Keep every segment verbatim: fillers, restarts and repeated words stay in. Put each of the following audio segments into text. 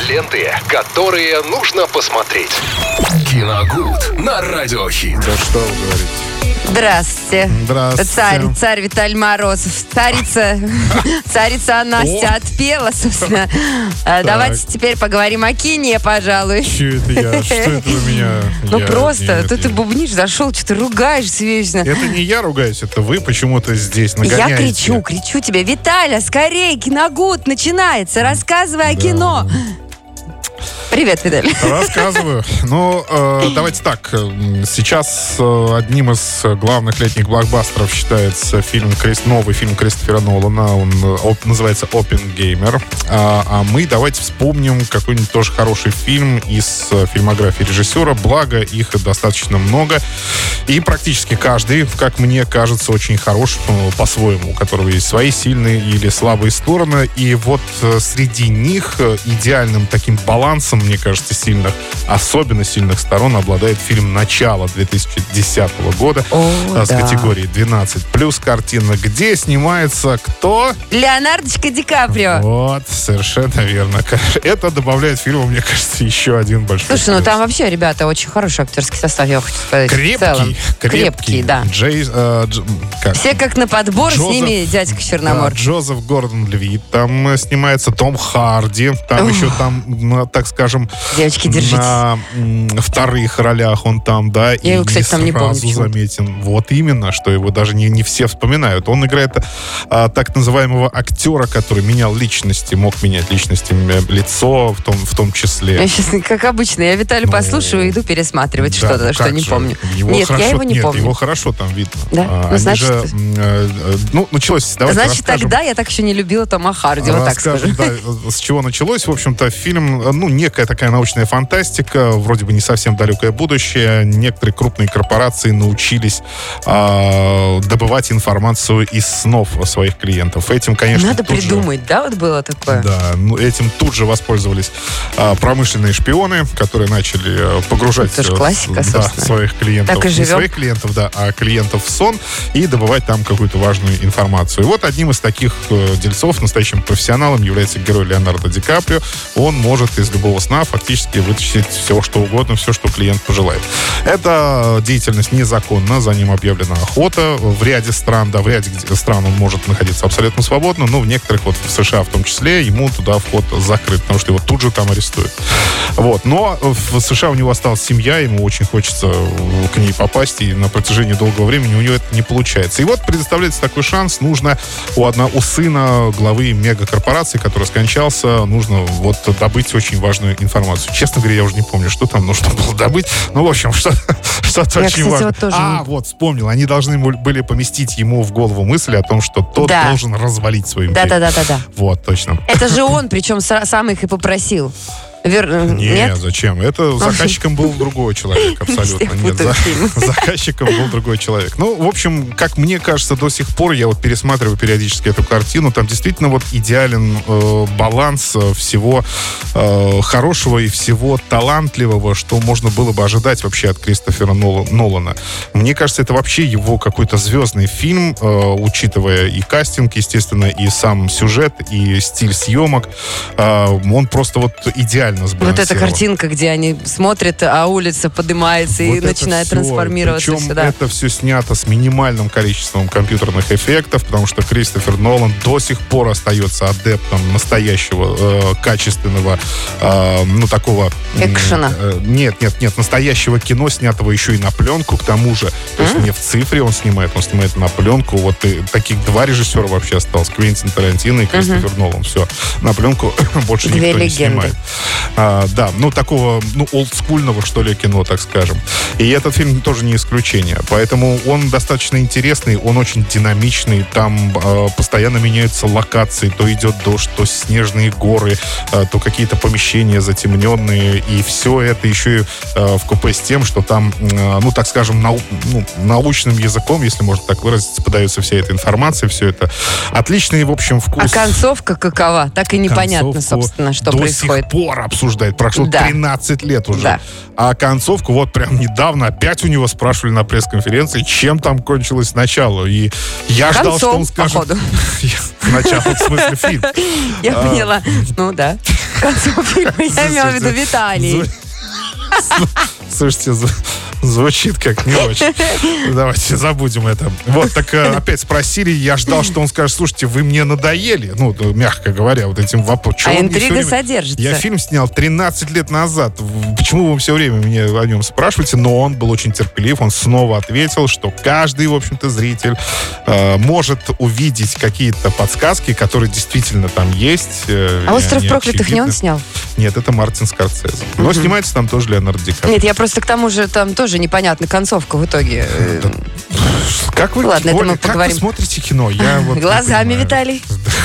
ленты, которые нужно посмотреть. Киногуд на Радиохит. Да что вы говорите? Здравствуйте. Здравствуйте. Царь, царь Виталий Морозов. Царица, царица Настя отпела, собственно. А, Давайте теперь поговорим о кине, пожалуй. Че это я? Что это вы меня? Ну Я- просто, нет, ты, я- ты бубнишь, зашел, что-то ругаешься вечно. Это не я ругаюсь, это вы почему-то здесь Я нагоняете. кричу, кричу тебе: Виталя, скорей, киногуд начинается, рассказывай о Да. кино. Привет, Виталий. Рассказываю. Ну, э, давайте так. Сейчас э, одним из главных летних блокбастеров считается фильм, Крис- новый фильм Кристофера Нолана. Он э, оп- называется «Оппенгеймер». А, а мы давайте вспомним какой-нибудь тоже хороший фильм из э, фильмографии режиссера. Благо, их достаточно много. И практически каждый, как мне кажется, очень хорош э, по-своему, у которого есть свои сильные или слабые стороны. И вот э, среди них э, идеальным таким балансом, мне кажется, сильных, особенно сильных сторон обладает фильм «Начало» две тысячи десятого года. О, а, с да. категории двенадцать плюс картина, где снимается кто? Леонардо Ди Каприо. Вот, совершенно верно. Это добавляет фильму, мне кажется, еще один большой Слушай, ну плюс. там вообще, ребята, очень хороший актерский состав, я хочу сказать. в целом. Крепкий, крепкий. Крепкий, да. Джей, э, Дж- как? Все как на подбор, с Джозеф- ними дядька Черномор. Да, Джозеф Гордон-Левит, там э, снимается Том Харди, там Ух. еще там, на, так скажем, Девочки, держитесь. на м, вторых ролях он там, да, и его, кстати, там не помню сразу почему-то. заметен. Вот именно, что его даже не, не все вспоминают. Он играет а, так называемого актера, который менял личности, мог менять личности, м, лицо в том, в том числе. Я сейчас, как обычно, я Виталию Ну, послушаю и иду пересматривать Да, что-то, ну что как не же? помню. Его Нет, хорошо, я его не нет, помню. его хорошо там видно. Да? А, Ну, они значит, же, м, э, э, ну, началось, давайте Значит, расскажем. тогда я так еще не любила Тома Харди, вот так скажу. Расскажем, да, с чего началось. В общем-то, фильм, ну, некая такая научная фантастика, вроде бы не совсем далекое будущее. Некоторые крупные корпорации научились а, добывать информацию из снов своих клиентов. Этим, конечно, Надо тут же- придумать, да, вот было такое? Да, ну, этим тут же воспользовались а, промышленные шпионы, которые начали а, погружать Это ж э, классика, с- да, собственно. своих клиентов, Так и не живем. своих клиентов, да, а клиентов в сон и добывать там какую-то важную информацию. И вот одним из таких э, дельцов, настоящим профессионалом, является герой Леонардо Ди Каприо. Он может из любого сна фактически вытащить все, что угодно, все, что клиент пожелает. Эта деятельность незаконна, за ним объявлена охота. В ряде стран, да, в ряде стран он может находиться абсолютно свободно, но в некоторых, вот в США в том числе, ему туда вход закрыт, потому что его тут же там арестуют. Вот. Но в США у него осталась семья, ему очень хочется к ней попасть, и на протяжении долгого времени у него это не получается. И вот предоставляется такой шанс, нужно у, одного, у сына главы мегакорпорации, который скончался, нужно вот добыть очень важную информацию. Честно говоря, я уже не помню, что там нужно было добыть. Ну, в общем, что, что-то Я, очень кстати, важное. вот тоже А, не- вот, вспомнил. Они должны были поместить ему в голову мысль о том, что тот Да. должен развалить свою империю. Да-да-да-да-да. Вот, точно. Это же он, причем са- сам их и попросил. Вер- Не, Нет? зачем? Это заказчиком был другой человек, абсолютно. Я Нет, путаю фильмы. заказчиком был другой человек. Ну, в общем, как мне кажется, до сих пор я вот пересматриваю периодически эту картину, там действительно вот идеален э, баланс э, всего э, хорошего и всего талантливого, что можно было бы ожидать вообще от Кристофера Нол- Нолана. Мне кажется, это вообще его какой-то звездный фильм, э, учитывая и кастинг, естественно, и сам сюжет, и стиль съемок. Э, он просто вот идеально Вот сбалансирован. эта картинка, где они смотрят, а улица поднимается и Вот это начинает всё. трансформироваться Причем сюда. это все снято с минимальным количеством компьютерных эффектов, потому что Кристофер Нолан до сих пор остается адептом настоящего э, качественного, э, ну такого... м, Экшена. э, нет, нет, нет, настоящего кино, снятого еще и на пленку, к тому же. То есть не в цифре он снимает, он снимает на пленку. Вот и таких два режиссера вообще осталось. Квентин Тарантино и Кристофер Нолан. Все. На пленку больше Две никто не легенды. снимает. А, да, ну такого, ну, олдскульного, что ли, кино, так скажем. И этот фильм тоже не исключение. Поэтому он достаточно интересный, он очень динамичный. Там э, постоянно меняются локации. То идет дождь, то снежные горы, э, то какие-то помещения затемненные. И все это еще и э, вкупе с тем, что там, э, ну, так скажем, нау- ну, научным языком, если можно так выразиться, подается вся эта информация, все это. Отличный, в общем, вкус. А концовка какова? Так и непонятно, Концовку собственно, что до происходит. сих пор обсуждает. Прошло Да. тринадцать лет уже. Да. А концовку вот прям недавно опять у него спрашивали на пресс-конференции, чем там кончилось начало. И я ждал, Концом, что он скажет... походу. Начало, в смысле, фильм. Я А. поняла. Ну да. к концу фильма. Я имела в виду Виталий. Слушайте, звучит как не очень. Давайте забудем это. Вот, так опять спросили, я ждал, что он скажет, слушайте, вы мне надоели. Ну, мягко говоря, вот этим вопросом. А интрига содержится. Я фильм снял тринадцать лет назад. Почему вы все время меня о нем спрашиваете? Но он был очень терпелив. Он снова ответил, что каждый, в общем-то, зритель э, может увидеть какие-то подсказки, которые действительно там есть. Э, а «Остров проклятых» очевидны. Не он снял? Нет, это Мартин Скорсезе. Но mm-hmm. снимается там тоже Леонардо Ди Каприо. Нет, я просто к тому же там тоже непонятна концовка в итоге. Как вы, Ладно, Оля, это мы поговорим. Как вы смотрите кино? Я вот глазами, Виталий.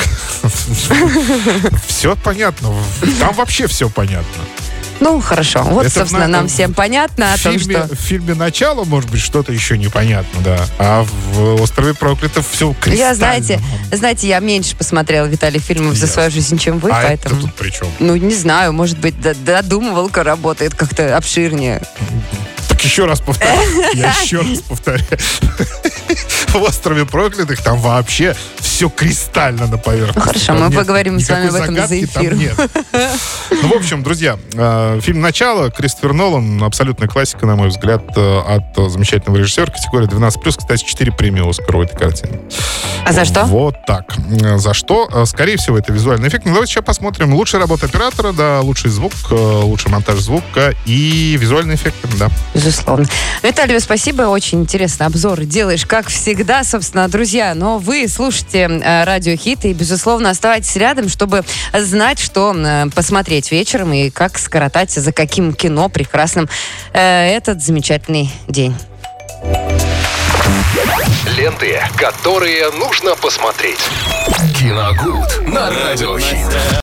Все понятно. Там вообще все понятно. Ну, хорошо. Вот, это собственно, на, нам всем понятно о том, фильме, что... В фильме «Начало», может быть, что-то еще непонятно, да. А в «Острове проклятых» все кристально. Я, знаете, знаете, я меньше посмотрела, Виталий, фильмов за свою жизнь, чем вы, а поэтому... это тут при чем? Ну, не знаю, может быть, додумывалка работает как-то обширнее. Так еще раз повторяю. Я еще раз повторяю. В «Острове проклятых» там вообще все кристально на поверхности. Ну, хорошо, мы поговорим с вами об этом за эфир. Ну, в общем, друзья, фильм «Начало», Кристофер Нолан, абсолютная классика, на мой взгляд, от замечательного режиссера, категория двенадцать плюс, кстати, четыре премии «Оскара» у этой картины. А за что? Вот так. За что? Скорее всего, это визуальный эффект. Ну, давайте сейчас посмотрим. Лучшая работа оператора, да, лучший звук, лучший монтаж звука и визуальный эффект, да. Безусловно. Виталию, спасибо. Очень интересный обзор делаешь, как всегда, собственно, друзья. Но вы слушаете э, Радио Хит и, безусловно, оставайтесь рядом, чтобы знать, что э, посмотреть вечером и как скоротать, за каким кино прекрасным э, этот замечательный день. Ленты, которые нужно посмотреть. Киногуд на Радио Хит.